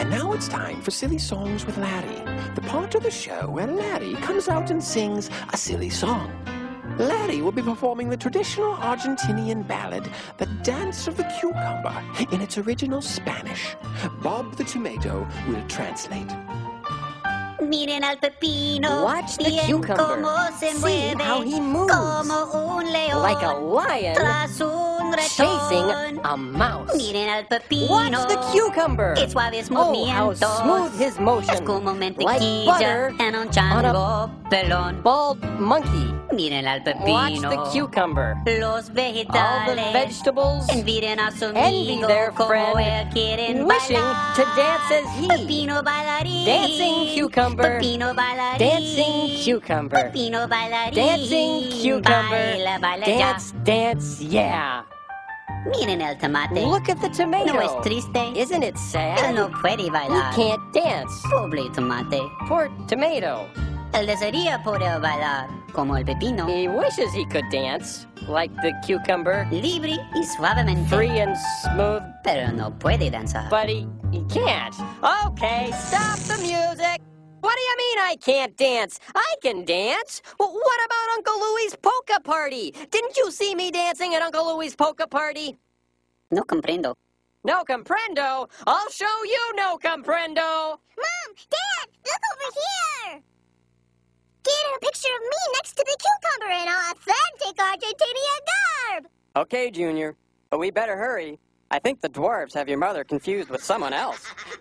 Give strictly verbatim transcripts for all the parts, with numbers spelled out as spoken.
And now it's time for Silly Songs with Larry, the part of the show where Larry comes out and sings a silly song. Larry will be performing the traditional Argentinian ballad, The Dance of the Cucumber, in its original Spanish. Bob the Tomato will translate. Miren al pepino. Watch the bien cucumber. Cómo se See mueve, how he moves. Como un león. Like a lion Tras un chasing ratón. a mouse. Miren al pepino. Watch the cucumber. Qué suaves Oh, how movimientos. smooth his motion. Es como Like mantequilla butter en un on chango pelón. Bald monkey. Miren al pepino. Watch the cucumber. Los All vegetales. the vegetables Envidian a su envy amigo their como friend, él quieren wishing bailar. to dance as he. Pepino bailarín. Dancing cucumber. Pepino bailarín. Dancing cucumber. Pepino bailarín. Dancing cucumber. Baila, baila Dance, dance, yeah. ya. Miren el tomate. Look at the tomato. ¿No es triste? Isn't it Él sad? no puede He bailar. can't dance. Pobre tomate. Poor tomato. Él desearía poder bailar como el pepino. He wishes he could dance like the cucumber, Libre y suavemente. free and smooth, Pero no puede danzar. but he, he can't. Okay, stop the music. What do you mean I can't dance? I can dance. Well, what about Uncle Louie's polka party? Didn't you see me dancing at Uncle Louie's polka party? No comprendo. No comprendo. I'll show you no comprendo. Mom, Dad, look over here! Get a picture of me next to the cucumber in authentic Argentinian garb! Okay, Junior, but we better hurry. I think the dwarves have your mother confused with someone else.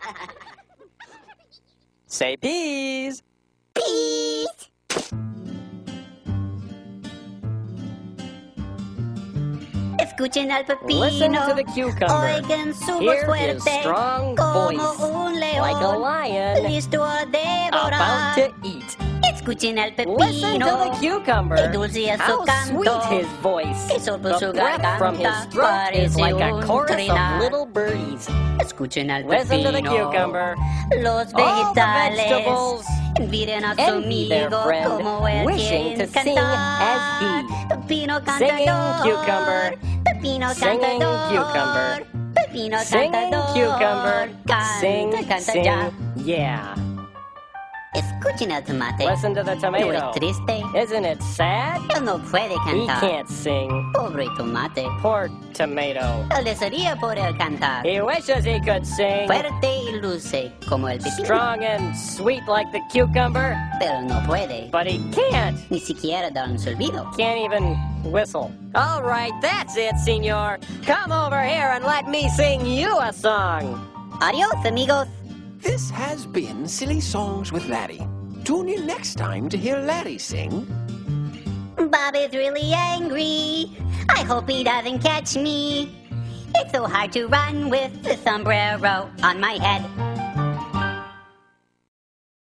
Say peas! Peace! Escuchen al pepino. Listen to the cucumber. Oigan su voz Hear his fuerte. strong Como voice. un león. Like a lion Listo a about devorar. to eat. Escuchen al pepino. Listen to the cucumber. Qué dulce es su How canto. sweet his voice. Que solo The su breath from his garganta throat is parece like a un chorus trinar. of little birdies. Escuchen al Listen to the pepino. cucumber. Los All the vegetales. vegetables Miren a su envy their amigo friend, como él wishing quiere to sing cantar. as he. Pepino Singing cantador. cucumber. Pepino Singing cantador. cucumber. Pepino Singing cantador. cucumber. Canta, Sing, canta sing, ya. yeah. Escuchen al tomate. Listen to the ¿No tomato. es triste? Isn't it sad? Él no puede He cantar. can't sing. Pobre tomate. Poor tomato. Él desearía poder cantar. He wishes he could sing. Fuerte y luce como el pepino. Strong and sweet like the cucumber, Pero no puede. but he can't. Ni siquiera dar un silbido. Can't even whistle. All right, that's it, senor. Come over here and let me sing you a song. Adiós, amigos. This has been Silly Songs with Larry. Tune in next time to hear Larry sing. Bob is really angry. I hope he doesn't catch me. It's so hard to run with the sombrero on my head.